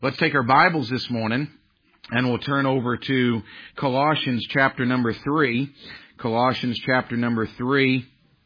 Let's take our Bibles this morning and we'll turn over to Colossians chapter number 3. Colossians chapter number 3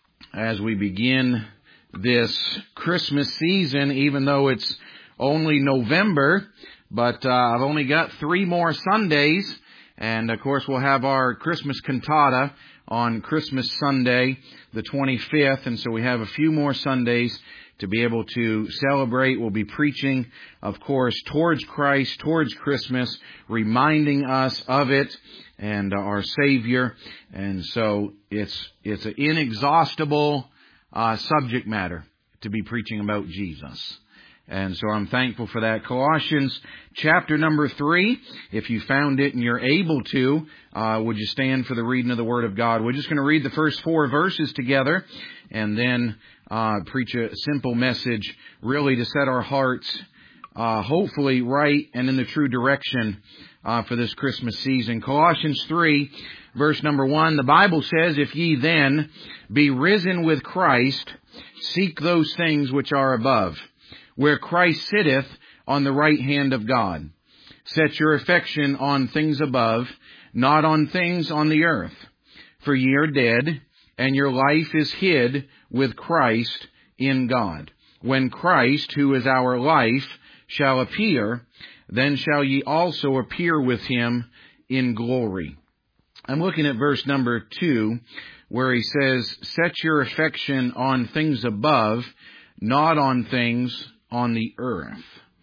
as we begin this Christmas season, even though it's only November, but I've only got 3 more Sundays, and of course we'll have our Christmas cantata on Christmas Sunday, the 25th, and so we have a few more Sundays to be able to celebrate. We'll be preaching, of course, towards Christ, towards Christmas, reminding us of it and our Savior. And so it's an inexhaustible subject matter to be preaching about Jesus. And so I'm thankful for that. Colossians chapter number 3. If you found it and you're able to, would you stand for the reading of the Word of God? We're just going to read the first 4 verses together and then preach a simple message, really to set our hearts hopefully right and in the true direction for this Christmas season. Colossians 3, verse number 1, the Bible says, "If ye then be risen with Christ, seek those things which are above, where Christ sitteth on the right hand of God. Set your affection on things above, not on things on the earth. For ye are dead, and your life is hid with Christ in God. When Christ, who is our life, shall appear, then shall ye also appear with him in glory." I'm looking at verse number 2, where he says, "Set your affection on things above, not on things on the earth."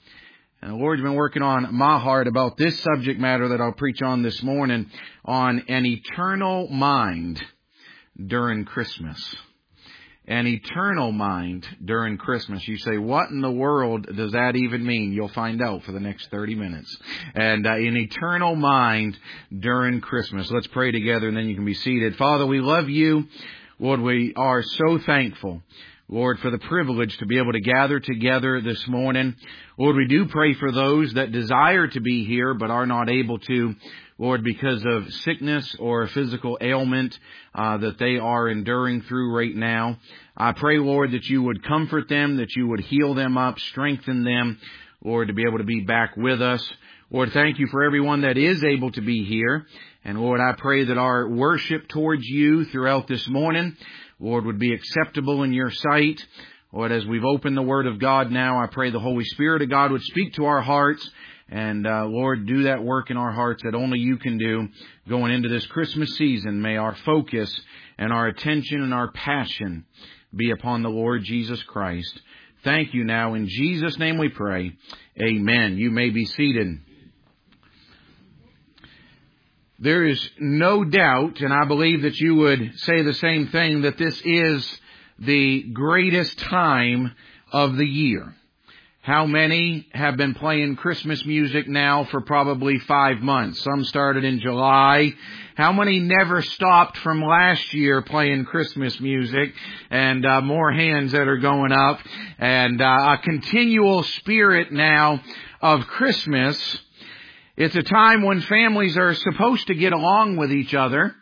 And the Lord's been working on my heart about this subject matter that I'll preach on this morning, on an eternal mind during Christmas. An eternal mind during Christmas. You say, what in the world does that even mean? You'll find out for the next 30 minutes. And an eternal mind during Christmas. Let's pray together and then you can be seated. Father, we love you. Lord, we are so thankful, Lord, for the privilege to be able to gather together this morning. Lord, we do pray for those that desire to be here but are not able to, Lord, because of sickness or physical ailment that they are enduring through right now. I pray, Lord, that you would comfort them, that you would heal them up, strengthen them, Lord, to be able to be back with us. Lord, thank you for everyone that is able to be here. And Lord, I pray that our worship towards you throughout this morning, Lord, would be acceptable in your sight. Lord, as we've opened the Word of God now, I pray the Holy Spirit of God would speak to our hearts. And, Lord, do that work in our hearts that only you can do going into this Christmas season. May our focus and our attention and our passion be upon the Lord Jesus Christ. Thank you now. In Jesus' name we pray. Amen. You may be seated. There is no doubt, and I believe that you would say the same thing, that this is the greatest time of the year. How many have been playing Christmas music now for probably 5 months? Some started in July. How many never stopped from last year playing Christmas music? And more hands that are going up. And a continual spirit now of Christmas. It's a time when families are supposed to get along with each other.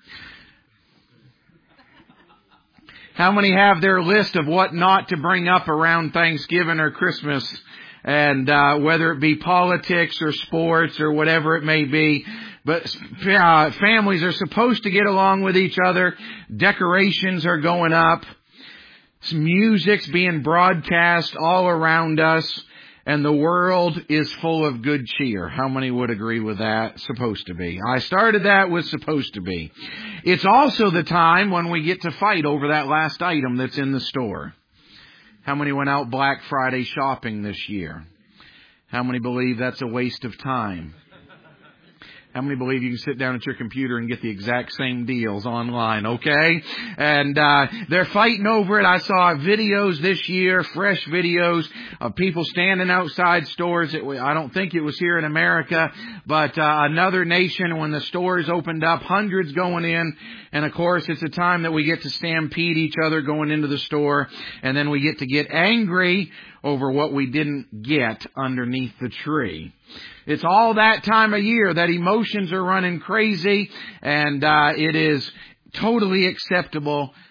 How many have their list of what not to bring up around Thanksgiving or Christmas? And whether it be politics or sports or whatever it may be. But families are supposed to get along with each other. Decorations are going up. Music's being broadcast all around us. And the world is full of good cheer. How many would agree with that? Supposed to be. I started that with supposed to be. It's also the time when we get to fight over that last item that's in the store. How many went out Black Friday shopping this year? How many believe that's a waste of time? How many believe you can sit down at your computer and get the exact same deals online, okay? And they're fighting over it. I saw videos this year, fresh videos of people standing outside stores. I don't think it was here in America, but another nation when the stores opened up, hundreds going in. And of course, it's a time that we get to stampede each other going into the store. And then we get angry over what we didn't get underneath the tree. It's all that time of year that emotions are running crazy, and it is totally acceptable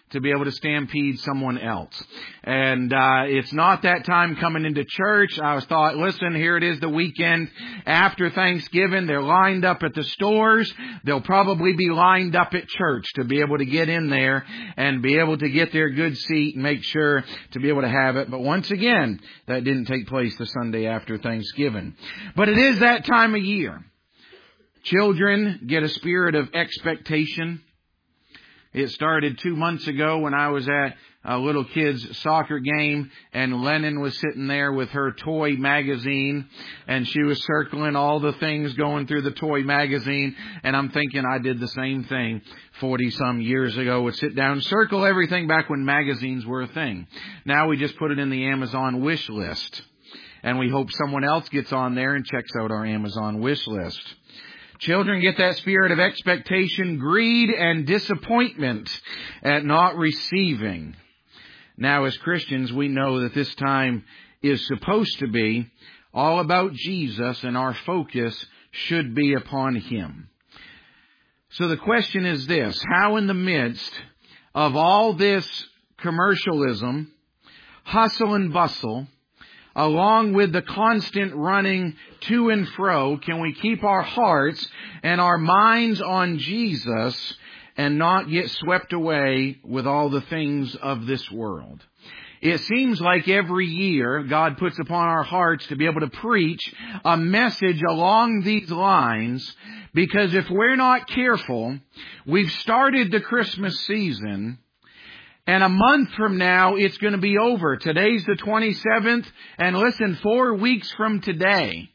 to be able to stampede someone else. And it's not that time coming into church. I thought, listen, here it is the weekend after Thanksgiving. They're lined up at the stores. They'll probably be lined up at church to be able to get in there and be able to get their good seat and make sure to be able to have it. But once again, that didn't take place the Sunday after Thanksgiving. But it is that time of year. Children get a spirit of expectation. It started 2 months ago when I was at a little kid's soccer game, and Lennon was sitting there with her toy magazine, and she was circling all the things going through the toy magazine, and I'm thinking I did the same thing 40-some years ago, would sit down and circle everything back when magazines were a thing. Now we just put it in the Amazon wish list, and we hope someone else gets on there and checks out our Amazon wish list. Children get that spirit of expectation, greed, and disappointment at not receiving. Now, as Christians, we know that this time is supposed to be all about Jesus, and our focus should be upon Him. So the question is this: how in the midst of all this commercialism, hustle and bustle, along with the constant running to and fro, can we keep our hearts and our minds on Jesus and not get swept away with all the things of this world? It seems like every year God puts upon our hearts to be able to preach a message along these lines, because if we're not careful, we've started the Christmas season, and a month from now, it's going to be over. Today's the 27th. And listen, 4 weeks from today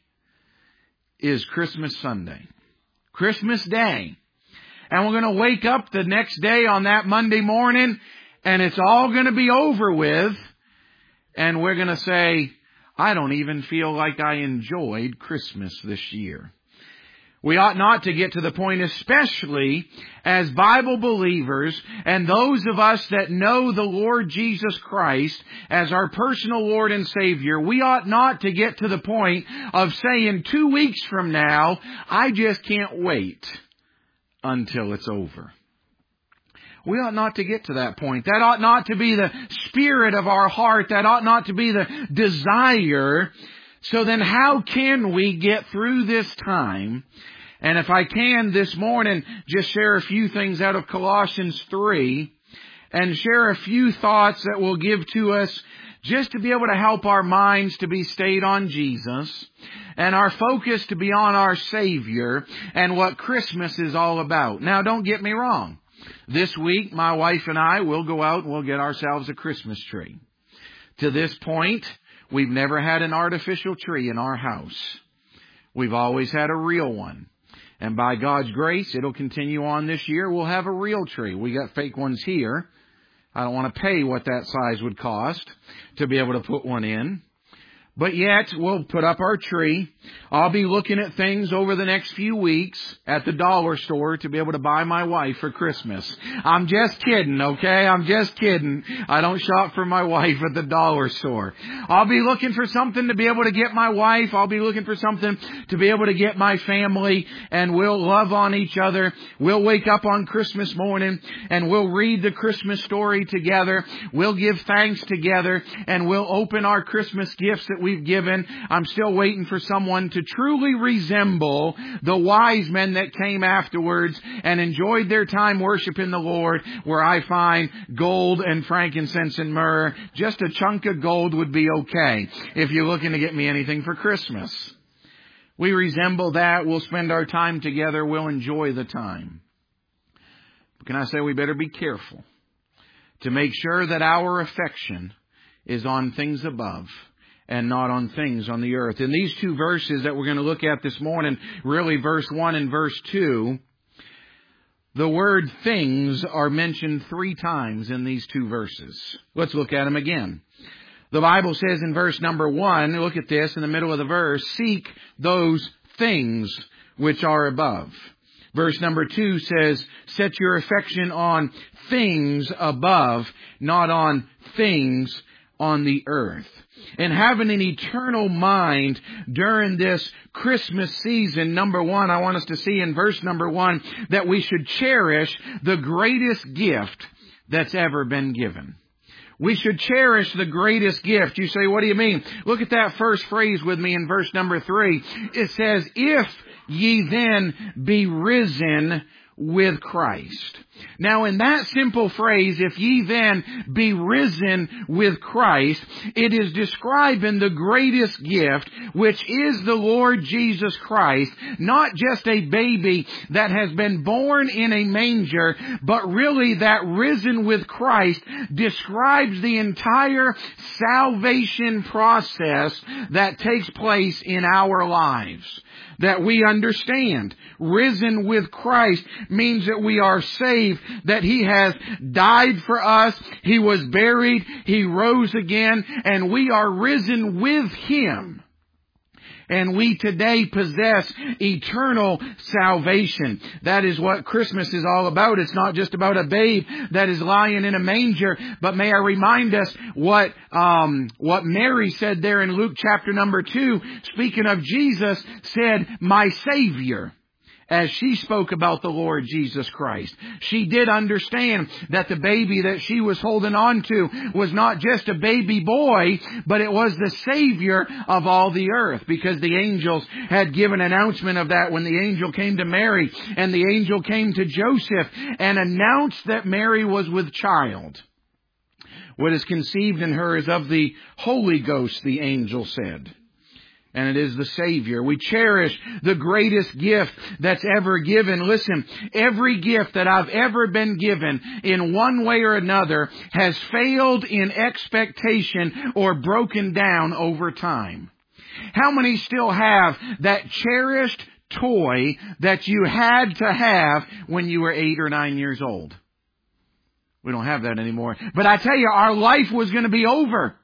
is Christmas Sunday. Christmas Day. And we're going to wake up the next day on that Monday morning, and it's all going to be over with. And we're going to say, I don't even feel like I enjoyed Christmas this year. We ought not to get to the point, especially as Bible believers and those of us that know the Lord Jesus Christ as our personal Lord and Savior, we ought not to get to the point of saying 2 weeks from now, I just can't wait until it's over. We ought not to get to that point. That ought not to be the spirit of our heart. That ought not to be the desire. So then how can we get through this time? And if I can this morning, just share a few things out of Colossians 3 and share a few thoughts that will give to us just to be able to help our minds to be stayed on Jesus and our focus to be on our Savior and what Christmas is all about. Now, don't get me wrong. This week, my wife and I will go out and we'll get ourselves a Christmas tree. To this point, we've never had an artificial tree in our house. We've always had a real one. And by God's grace, it'll continue on this year. We'll have a real tree. We got fake ones here. I don't want to pay what that size would cost to be able to put one in. But yet, we'll put up our tree. I'll be looking at things over the next few weeks at the dollar store to be able to buy my wife for Christmas. I'm just kidding, okay? I'm just kidding. I don't shop for my wife at the dollar store. I'll be looking for something to be able to get my wife. I'll be looking for something to be able to get my family, and we'll love on each other. We'll wake up on Christmas morning and we'll read the Christmas story together. We'll give thanks together, and we'll open our Christmas gifts that we've given. I'm still waiting for someone to truly resemble the wise men that came afterwards and enjoyed their time worshiping the Lord, where I find gold and frankincense and myrrh. Just a chunk of gold would be okay if you're looking to get me anything for Christmas. We resemble that. We'll spend our time together. We'll enjoy the time. But can I say we better be careful to make sure that our affection is on things above and not on things on the earth. In these two verses that we're going to look at this morning, really verse 1 and verse 2, the word things are mentioned 3 times in these 2 verses. Let's look at them again. The Bible says in verse number 1, look at this in the middle of the verse, seek those things which are above. Verse number 2 says, set your affection on things above, not on things on the earth. And having an eternal mind during this Christmas season, number 1, I want us to see in verse number 1 that we should cherish the greatest gift that's ever been given. We should cherish the greatest gift. You say, what do you mean? Look at that first phrase with me in verse number 3. It says, if ye then be risen with Christ. Now in that simple phrase, if ye then be risen with Christ, it is describing the greatest gift, which is the Lord Jesus Christ, not just a baby that has been born in a manger, but really that risen with Christ describes the entire salvation process that takes place in our lives. That we understand. Risen with Christ means that we are saved, that He has died for us, He was buried, He rose again, and we are risen with Him. And we today possess eternal salvation. That is what Christmas is all about. It's not just about a babe that is lying in a manger, but may I remind us what Mary said there in Luke chapter number 2, speaking of Jesus, said, my Savior. As she spoke about the Lord Jesus Christ. She did understand that the baby that she was holding on to was not just a baby boy, but it was the Savior of all the earth. Because the angels had given announcement of that when the angel came to Mary and the angel came to Joseph and announced that Mary was with child. What is conceived in her is of the Holy Ghost, the angel said. And it is the Savior. We cherish the greatest gift that's ever given. Listen, every gift that I've ever been given in one way or another has failed in expectation or broken down over time. How many still have that cherished toy that you had to have when you were 8 or 9 years old? We don't have that anymore. But I tell you, our life was going to be over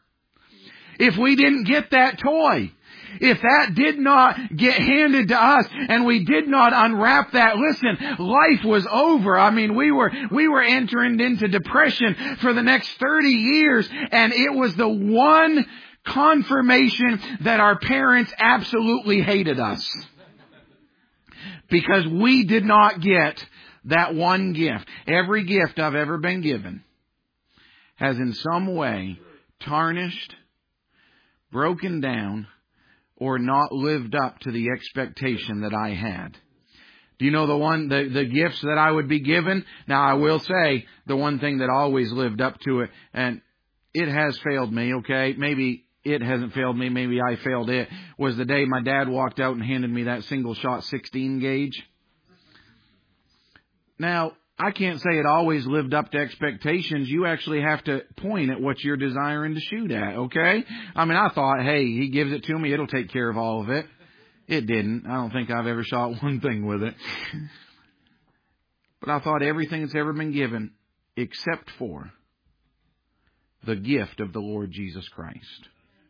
if we didn't get that toy. If that did not get handed to us and we did not unwrap that, listen, life was over. I mean, we were entering into depression for the next 30 years, and it was the one confirmation that our parents absolutely hated us. Because we did not get that one gift. Every gift I've ever been given has in some way tarnished, broken down, or not lived up to the expectation that I had. Do you know the gifts that I would be given? Now I will say the one thing that always lived up to it, and it has failed me, okay? Maybe it hasn't failed me, maybe I failed it, was the day my dad walked out and handed me that single shot 16 gauge. Now, I can't say it always lived up to expectations. You actually have to point at what you're desiring to shoot at, okay? I mean, I thought, hey, he gives it to me, it'll take care of all of it. It didn't. I don't think I've ever shot one thing with it. But I thought everything that's ever been given, except for the gift of the Lord Jesus Christ.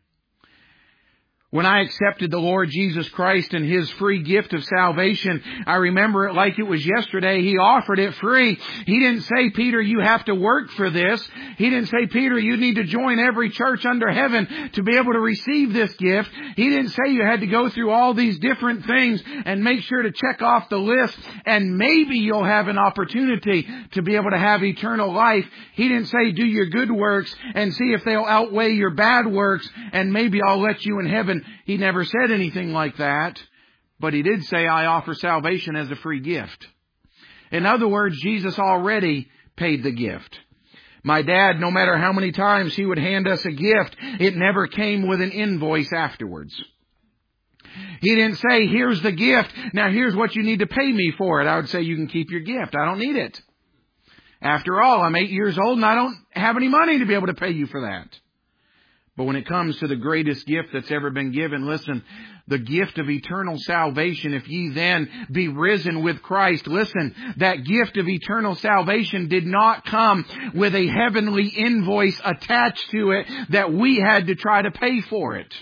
When I accepted the Lord Jesus Christ and His free gift of salvation, I remember it like it was yesterday. He offered it free. He didn't say, Peter, you have to work for this. He didn't say, Peter, you need to join every church under heaven to be able to receive this gift. He didn't say you had to go through all these different things and make sure to check off the list and maybe you'll have an opportunity to be able to have eternal life. He didn't say do your good works and see if they'll outweigh your bad works and maybe I'll let you in heaven. He never said anything like that, but He did say, I offer salvation as a free gift. In other words, Jesus already paid the gift. My dad, no matter how many times he would hand us a gift, it never came with an invoice afterwards. He didn't say, here's the gift, now here's what you need to pay me for it. I would say, you can keep your gift. I don't need it. After all, I'm 8 years old and I don't have any money to be able to pay you for that. But when it comes to the greatest gift that's ever been given, listen, the gift of eternal salvation, if ye then be risen with Christ, listen, that gift of eternal salvation did not come with a heavenly invoice attached to it that we had to try to pay for it.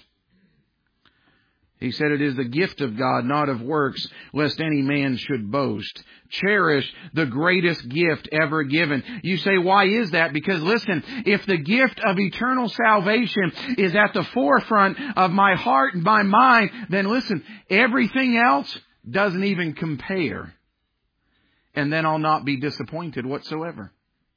He said it is the gift of God, not of works, lest any man should boast. Cherish the greatest gift ever given. You say, why is that? Because listen, if the gift of eternal salvation is at the forefront of my heart and my mind, then listen, everything else doesn't even compare. And then I'll not be disappointed whatsoever.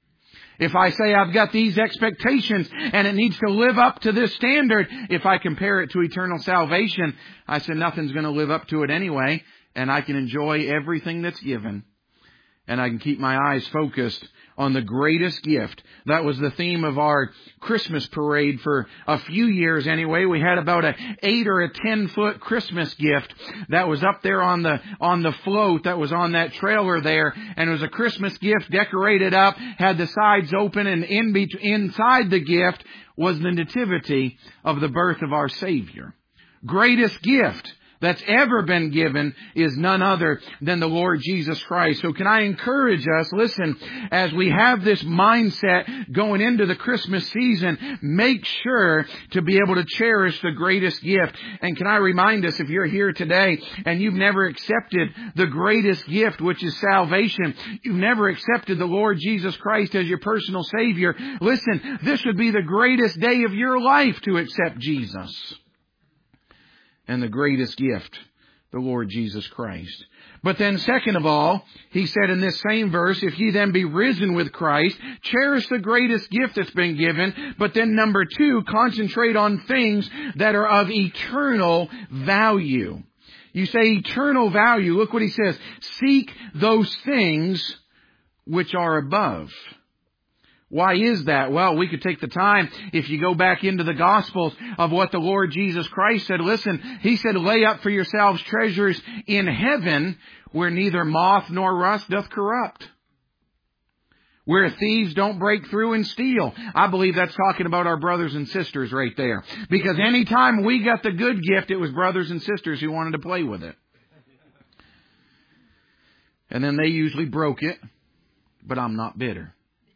If I say I've got these expectations and it needs to live up to this standard, if I compare it to eternal salvation, I said nothing's going to live up to it anyway, and I can enjoy everything that's given. And I can keep my eyes focused on the greatest gift. That was the theme of our Christmas parade for a few years anyway. We had about a 8 or a 10-foot Christmas gift that was up there on the float that was on that trailer there. And it was a Christmas gift decorated up, had the sides open, and inside the gift was the nativity of the birth of our Savior. Greatest gift that's ever been given is none other than the Lord Jesus Christ. So can I encourage us, listen, as we have this mindset going into the Christmas season, make sure to be able to cherish the greatest gift. And can I remind us, if you're here today and you've never accepted the greatest gift, which is salvation, you've never accepted the Lord Jesus Christ as your personal Savior, listen, this would be the greatest day of your life to accept Jesus. And the greatest gift, the Lord Jesus Christ. But then second of all, he said in this same verse, if ye then be risen with Christ, cherish the greatest gift that's been given. But then number 2, concentrate on things that are of eternal value. You say eternal value. Look what he says. Seek those things which are above. Why is that? Well, we could take the time, if you go back into the Gospels, of what the Lord Jesus Christ said. Listen, He said, lay up for yourselves treasures in heaven, where neither moth nor rust doth corrupt, where thieves don't break through and steal. I believe that's talking about our brothers and sisters right there. Because any time we got the good gift, it was brothers and sisters who wanted to play with it. And then they usually broke it, but I'm not bitter.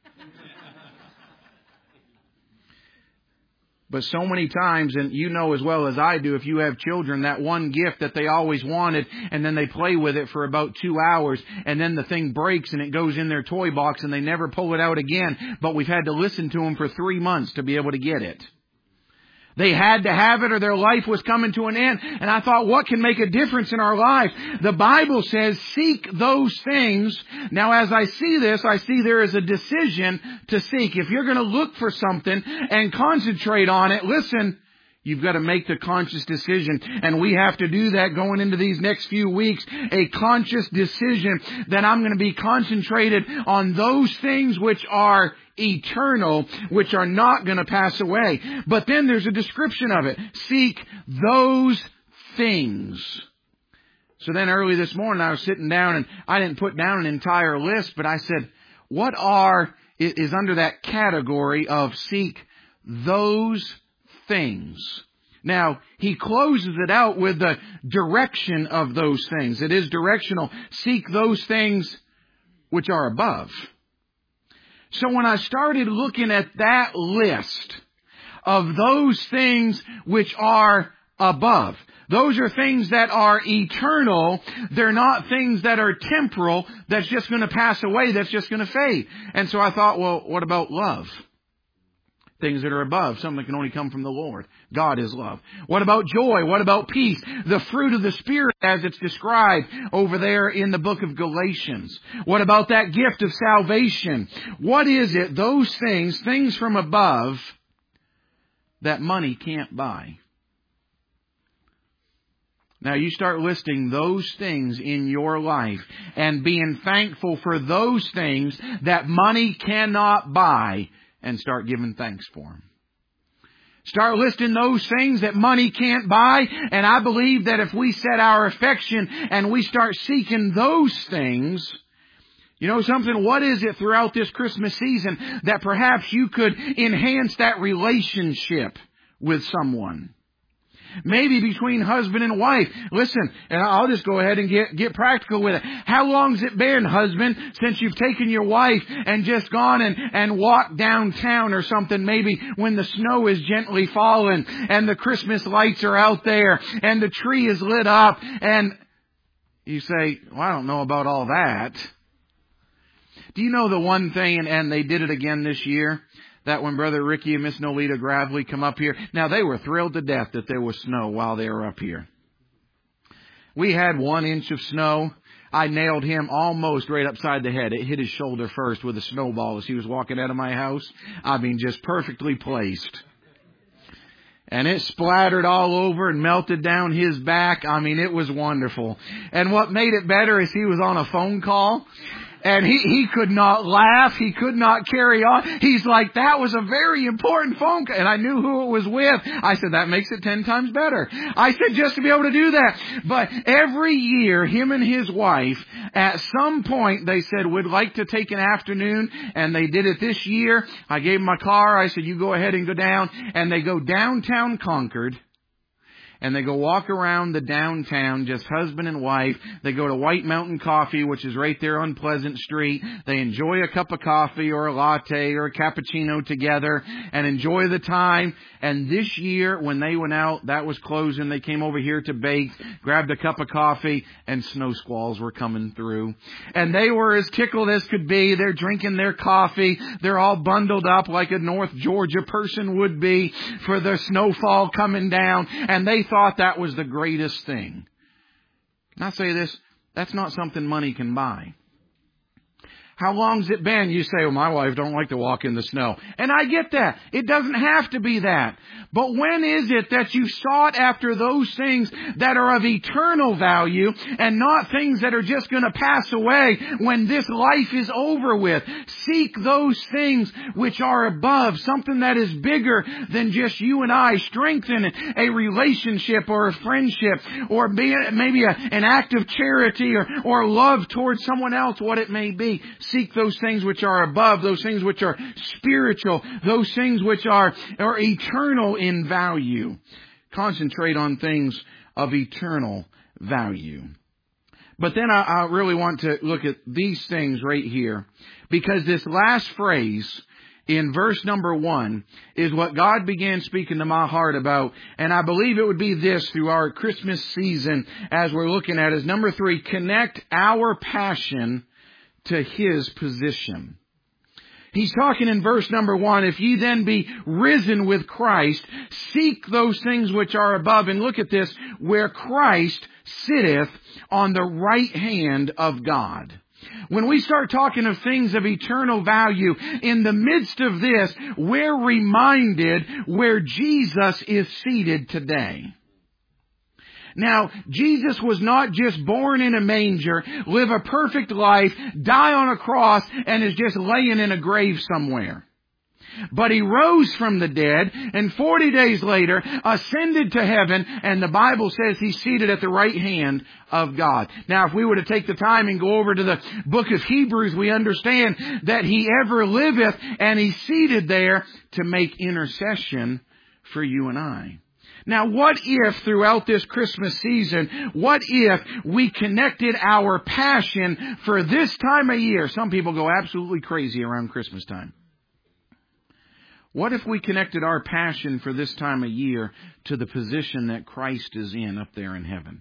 But so many times, and you know as well as I do, if you have children, that one gift that they always wanted, and then they play with it for about 2 hours, and then the thing breaks and it goes in their toy box and they never pull it out again. But we've had to listen to them for 3 months to be able to get it. They had to have it or their life was coming to an end. And I thought, what can make a difference in our life? The Bible says, seek those things. Now, as I see this, I see there is a decision to seek. If you're going to look for something and concentrate on it, listen, you've got to make the conscious decision. And we have to do that going into these next few weeks. A conscious decision that I'm going to be concentrated on those things which are eternal, which are not going to pass away. But then there's a description of it. Seek those things. So then early this morning I was sitting down and I didn't put down an entire list, but I said, what is under that category of seek those things? Now, he closes it out with the direction of those things. It is directional. Seek those things which are above. So when I started looking at that list of those things which are above, those are things that are eternal. They're not things that are temporal, that's just going to pass away, that's just going to fade. And so I thought, well, what about love? Things that are above, something that can only come from the Lord. God is love. What about joy? What about peace? The fruit of the Spirit as it's described over there in the book of Galatians. What about that gift of salvation? What is it, those things from above that money can't buy? Now you start listing those things in your life and being thankful for those things that money cannot buy, and start giving thanks for them. Start listing those things that money can't buy. And I believe that if we set our affection and we start seeking those things, you know something, what is it throughout this Christmas season that perhaps you could enhance that relationship with someone? Maybe between husband and wife. Listen, and I'll just go ahead and get practical with it. How long's it been, husband, since you've taken your wife and just gone and walked downtown or something, maybe when the snow is gently falling and the Christmas lights are out there and the tree is lit up, and you say, well, I don't know about all that. Do you know the one thing, and they did it again this year, that when Brother Ricky and Miss Nolita Gravely come up here, now they were thrilled to death that there was snow while they were up here. We had 1 inch of snow. I nailed him almost right upside the head. It hit his shoulder first with a snowball as he was walking out of my house. I mean, just perfectly placed. And it splattered all over and melted down his back. I mean, it was wonderful. And what made it better is he was on a phone call. And he could not laugh. He could not carry on. He's like, that was a very important phone call. And I knew who it was with. I said, that makes it 10 times better. I said, just to be able to do that. But every year, him and his wife, at some point, they said, we'd like to take an afternoon. And they did it this year. I gave them my car. I said, you go ahead and go down. And they go downtown Concord. And they go walk around the downtown, just husband and wife. They go to White Mountain Coffee, which is right there on Pleasant Street. They enjoy a cup of coffee or a latte or a cappuccino together and enjoy the time. And this year, when they went out, that was closing. They came over here to bake, grabbed a cup of coffee, and snow squalls were coming through. And they were as tickled as could be. They're drinking their coffee. They're all bundled up like a North Georgia person would be for the snowfall coming down. And they thought that was the greatest thing. Can I say this? That's not something money can buy. How long's it been? You say, well, my wife don't like to walk in the snow. And I get that. It doesn't have to be that. But when is it that you sought after those things that are of eternal value and not things that are just going to pass away when this life is over with? Seek those things which are above, something that is bigger than just you and I. Strengthen a relationship or a friendship or maybe an act of charity or love towards someone else, what it may be. Seek those things which are above, those things which are spiritual, those things which are eternal in value. Concentrate on things of eternal value. But then I really want to look at these things right here, because this last phrase in verse number 1 is what God began speaking to my heart about. And I believe it would be this through our Christmas season as we're looking at is number 3, connect our passion to His position. He's talking in verse number 1, if ye then be risen with Christ, seek those things which are above. And look at this, where Christ sitteth on the right hand of God. When we start talking of things of eternal value, in the midst of this, we're reminded where Jesus is seated today. Now, Jesus was not just born in a manger, live a perfect life, die on a cross, and is just laying in a grave somewhere. But He rose from the dead, and 40 days later ascended to heaven, and the Bible says He's seated at the right hand of God. Now, if we were to take the time and go over to the book of Hebrews, we understand that He ever liveth, and He's seated there to make intercession for you and I. Now, what if throughout this Christmas season, what if we connected our passion for this time of year? Some people go absolutely crazy around Christmas time. What if we connected our passion for this time of year to the position that Christ is in up there in heaven?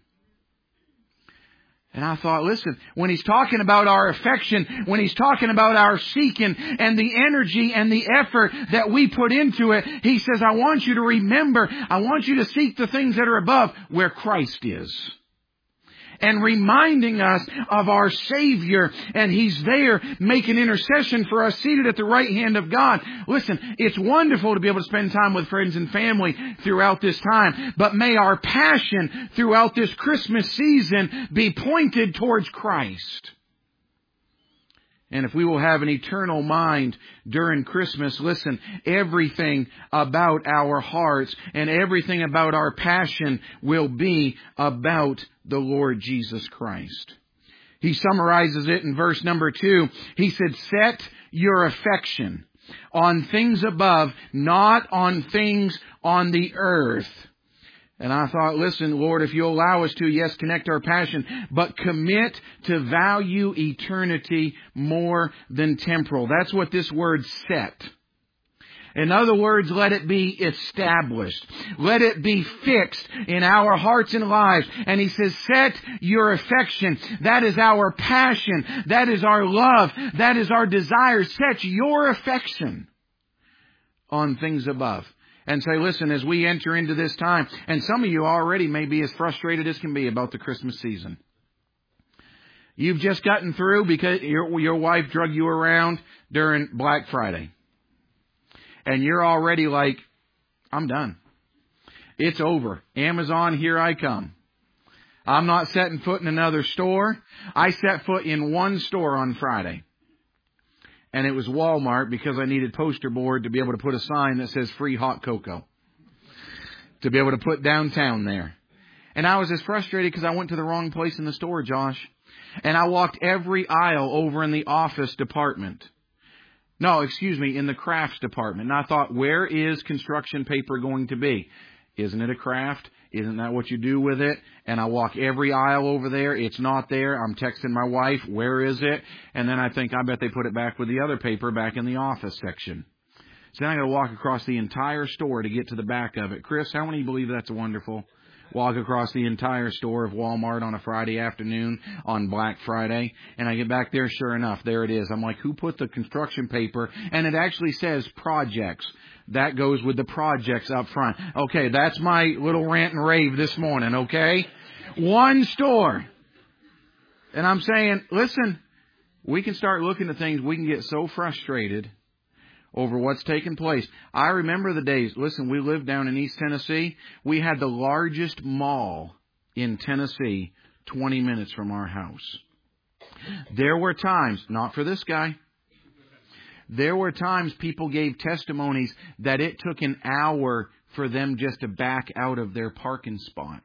And I thought, listen, when He's talking about our affection, when He's talking about our seeking and the energy and the effort that we put into it, He says, I want you to remember, I want you to seek the things that are above where Christ is. And reminding us of our Savior, and He's there making intercession for us, seated at the right hand of God. Listen, it's wonderful to be able to spend time with friends and family throughout this time, but may our passion throughout this Christmas season be pointed towards Christ. And if we will have an eternal mind during Christmas, listen, everything about our hearts and everything about our passion will be about the Lord Jesus Christ. He summarizes it in verse number 2. He said, set your affection on things above, not on things on the earth. And I thought, listen, Lord, if you allow us to, yes, connect our passion, but commit to value eternity more than temporal. That's what this word set. In other words, let it be established. Let it be fixed in our hearts and lives. And He says, set your affection. That is our passion. That is our love. That is our desire. Set your affection on things above. and say, listen, as we enter into this time, and some of you already may be as frustrated as can be about the Christmas season. You've just gotten through because your wife drug you around during Black Friday. And you're already like, I'm done. It's over. Amazon, here I come. I'm not setting foot in another store. I set foot in one store on Friday. And it was Walmart because I needed poster board to be able to put a sign that says free hot cocoa. To be able to put downtown there. And I was as frustrated because I went to the wrong place in the store, Josh. And I walked every aisle over in the office department. No, excuse me, in the crafts department. And I thought, where is construction paper going to be? Isn't it a craft? Isn't that what you do with it? And I walk every aisle over there. It's not there. I'm texting my wife, where is it? And then I think, I bet they put it back with the other paper back in the office section. So then I got to walk across the entire store to get to the back of it. Chris, how many believe that's wonderful? Walk across the entire store of Walmart on a Friday afternoon on Black Friday. And I get back there, sure enough, there it is. I'm like, who put the construction paper? And it actually says projects. That goes with the projects up front. Okay, that's my little rant and rave this morning, okay? One store. And I'm saying, listen, we can start looking at things. We can get so frustrated over what's taken place. I remember the days, listen, we lived down in East Tennessee. We had the largest mall in Tennessee 20 minutes from our house. There were times, not for this guy, there were times people gave testimonies that it took an hour for them just to back out of their parking spot.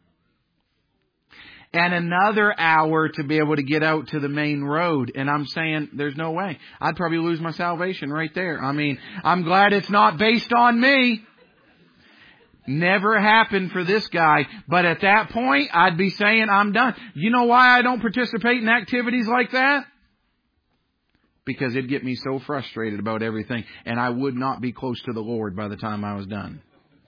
And another hour to be able to get out to the main road. And I'm saying, there's no way. I'd probably lose my salvation right there. I mean, I'm glad it's not based on me. Never happened for this guy. But at that point, I'd be saying, I'm done. You know why I don't participate in activities like that? Because it'd get me so frustrated about everything. And I would not be close to the Lord by the time I was done.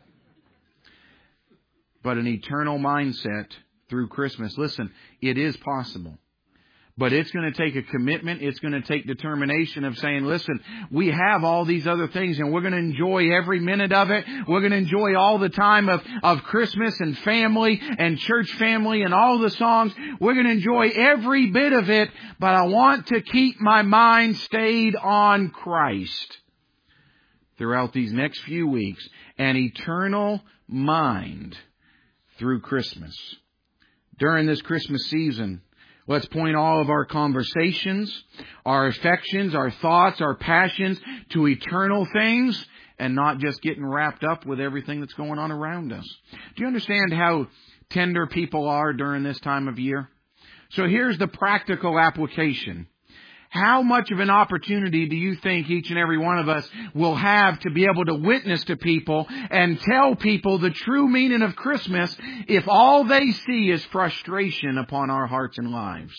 But an eternal mindset through Christmas. Listen, it is possible. But it's going to take a commitment. It's going to take determination of saying, listen, we have all these other things and we're going to enjoy every minute of it. We're going to enjoy all the time of Christmas and family and church family and all the songs. We're going to enjoy every bit of it. But I want to keep my mind stayed on Christ throughout these next few weeks. An eternal mind through Christmas. During this Christmas season, let's point all of our conversations, our affections, our thoughts, our passions to eternal things and not just getting wrapped up with everything that's going on around us. Do you understand how tender people are during this time of year? So here's the practical application. How much of an opportunity do you think each and every one of us will have to be able to witness to people and tell people the true meaning of Christmas if all they see is frustration upon our hearts and lives?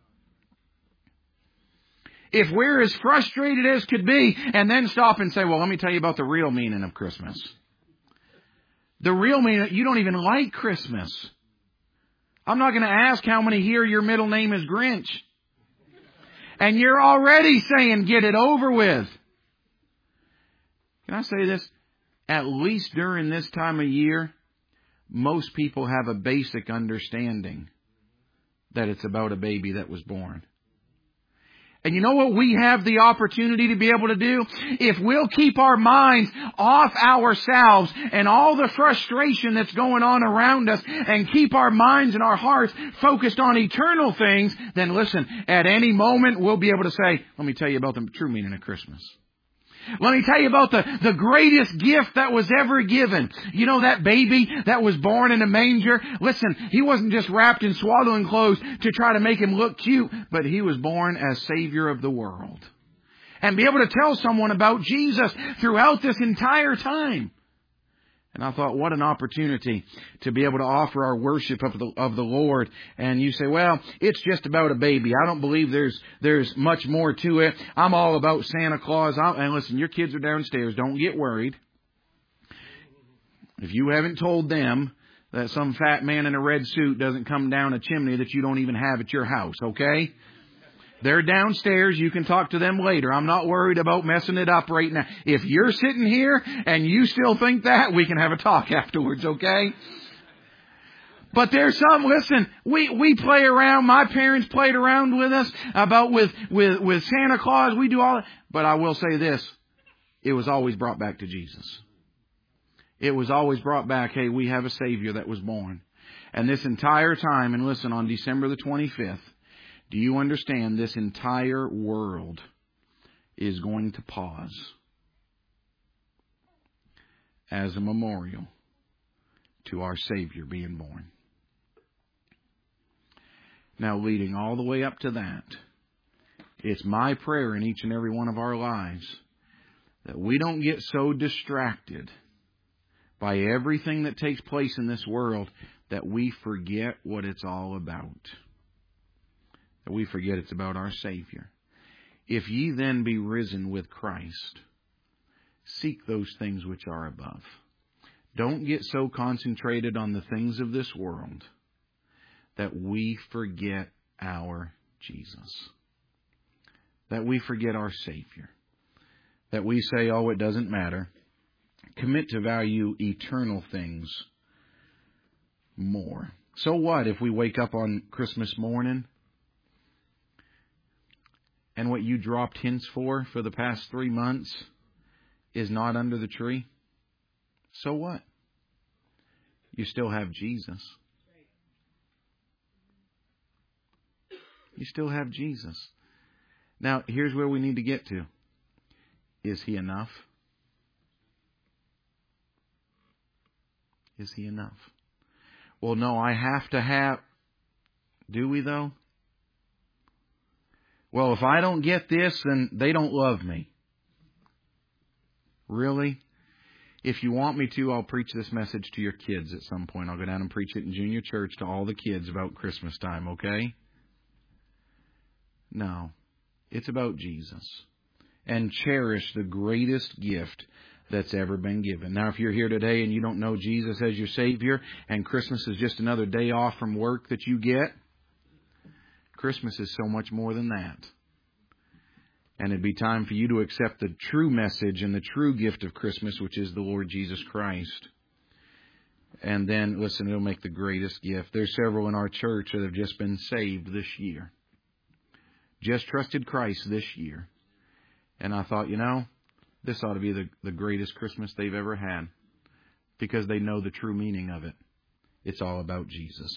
If we're as frustrated as could be and then stop and say, well, let me tell you about the real meaning of Christmas. The real meaning, you don't even like Christmas. I'm not going to ask how many here your middle name is Grinch. And you're already saying, get it over with. Can I say this? At least during this time of year, most people have a basic understanding that it's about a baby that was born. And you know what we have the opportunity to be able to do? If we'll keep our minds off ourselves and all the frustration that's going on around us and keep our minds and our hearts focused on eternal things, then listen, at any moment we'll be able to say, let me tell you about the true meaning of Christmas. Let me tell you about the greatest gift that was ever given. You know that baby that was born in a manger? Listen, he wasn't just wrapped in swaddling clothes to try to make him look cute, but he was born as Savior of the world. And be able to tell someone about Jesus throughout this entire time. And I thought, what an opportunity to be able to offer our worship of the Lord. And you say, well, it's just about a baby. I don't believe there's much more to it. I'm all about Santa Claus. And listen, your kids are downstairs. Don't get worried. If you haven't told them that some fat man in a red suit doesn't come down a chimney that you don't even have at your house, okay? They're downstairs. You can talk to them later. I'm not worried about messing it up right now. If you're sitting here and you still think that, we can have a talk afterwards, okay? But there's some, listen, we play around. My parents played around with us about with Santa Claus. We do all that. But I will say this. It was always brought back to Jesus. It was always brought back, hey, we have a Savior that was born. And this entire time, and listen, on December the 25th, do you understand this entire world is going to pause as a memorial to our Savior being born? Now, leading all the way up to that, it's my prayer in each and every one of our lives that we don't get so distracted by everything that takes place in this world that we forget what it's all about. That we forget it's about our Savior. If ye then be risen with Christ, seek those things which are above. Don't get so concentrated on the things of this world that we forget our Jesus. That we forget our Savior. That we say, oh, it doesn't matter. Commit to value eternal things more. So what if we wake up on Christmas morning and what you dropped hints for the past 3 months is not under the tree? So what? You still have Jesus. You still have Jesus. Now, here's where we need to get to. Is He enough? Is He enough? Well, no, I have to have... Do we, though? Well, if I don't get this, then they don't love me. Really? If you want me to, I'll preach this message to your kids at some point. I'll go down and preach it in junior church to all the kids about Christmas time, okay? No. It's about Jesus. And cherish the greatest gift that's ever been given. Now, if you're here today and you don't know Jesus as your Savior, and Christmas is just another day off from work that you get, Christmas is so much more than that. And it'd be time for you to accept the true message and the true gift of Christmas, which is the Lord Jesus Christ. And then, listen, it'll make the greatest gift. There's several in our church that have just been saved this year. Just trusted Christ this year. And I thought, this ought to be the greatest Christmas they've ever had. Because they know the true meaning of it. It's all about Jesus.